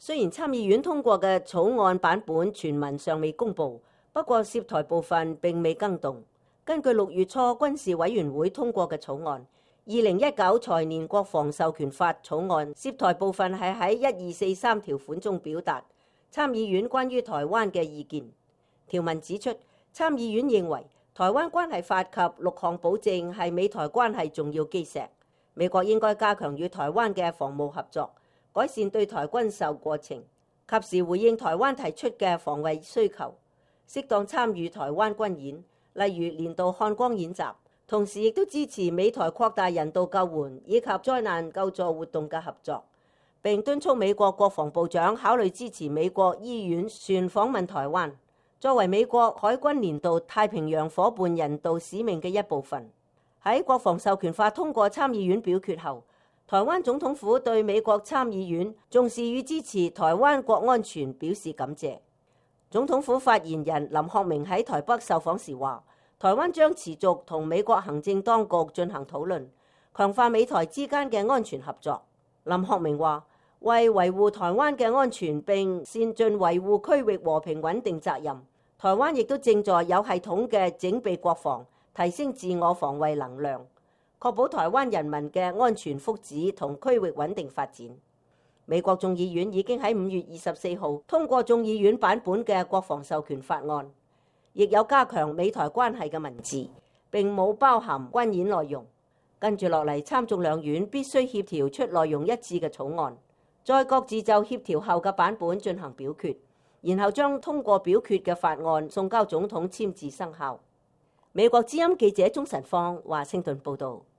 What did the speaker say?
雖然參議院通過嘅草案版本全文尚未公佈，不過涉台部分並未更動。根據6月初軍事委員會通過嘅草案，2019財年國防授權法草案涉台部分係喺1243條款中表達參議院關於台灣嘅意見。條文指出，參議院認為台灣關係法及6項保證係美台關係重要基石，美國應該加強與台灣嘅防務合作，改善對台軍售過程，及時回應台灣提出嘅防衛需求，適當參與台灣軍演，例如年度漢光演習，同時亦都支持美台擴大人道救援以及災難救助活動嘅合作，並敦促美國國防部長考慮支持美國醫院船訪問台灣，作為美國海軍年度太平洋夥伴人道使命嘅一部分。喺國防授權法通過參議院表決後，台灣總統府對美國參議院重視與支持台灣國安全表示感謝。總統府發言人林學明喺台北受訪時話，台灣將持續同美國行政當局進行討論，強化美台之間嘅安全合作。林學明話，為維護台灣嘅安全並善盡維護區域和平穩定責任，台灣亦都正在有系統嘅整備國防，提升自我防衛能量，確保台灣人民嘅安全福祉同區域穩定發展。美國眾議院已經喺5月24號通過眾議院版本嘅國防授權法案，亦有加強美台關係嘅文字，並冇包含軍演內容。跟住落嚟，參眾兩院必須協調出內容一致嘅草案，再各自就協調後嘅版本進行表決，然後將通過表決嘅法案送交總統簽字生效。美國之音記者鍾晨芳華盛頓報導。